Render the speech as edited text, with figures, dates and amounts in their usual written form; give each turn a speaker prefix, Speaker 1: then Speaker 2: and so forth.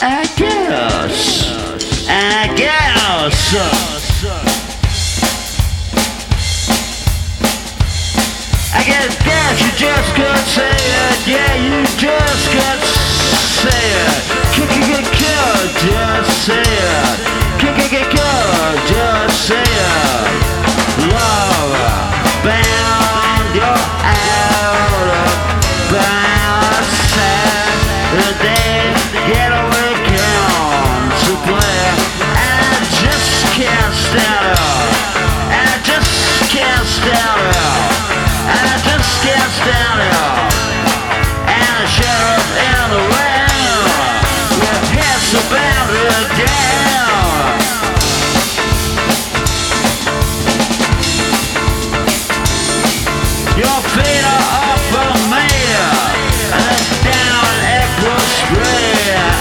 Speaker 1: I guess. I guess. I guess you just could say it. Yeah, you just could say it. Kick, just say it.